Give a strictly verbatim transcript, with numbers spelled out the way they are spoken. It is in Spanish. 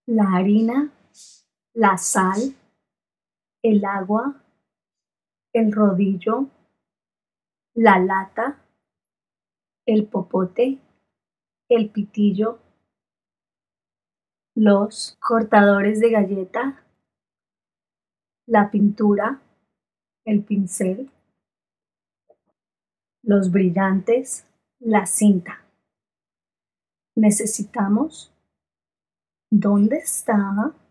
la harina, la sal, el agua, el rodillo, la lata, el popote, el pitillo, los cortadores de galleta, la pintura, el pincel, los brillantes, la cinta. Necesitamos ¿dónde está